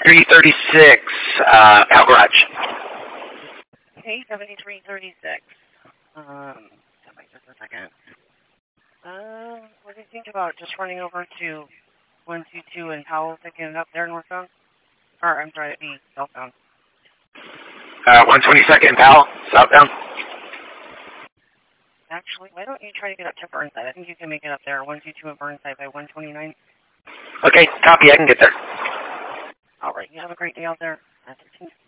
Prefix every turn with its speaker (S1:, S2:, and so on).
S1: 7336, Pal Garage.
S2: Okay, 7336. Wait just a second. What do you think about just running over to 122 and Powell picking it up there northbound? Or, I'm sorry, it'd be southbound.
S1: 122nd and Powell, southbound.
S2: Actually, why don't you try to get up to Burnside? I think you can make it up there, 122 at Burnside by 129.
S1: Okay, copy, I can get there.
S2: All right, you have a great day out there.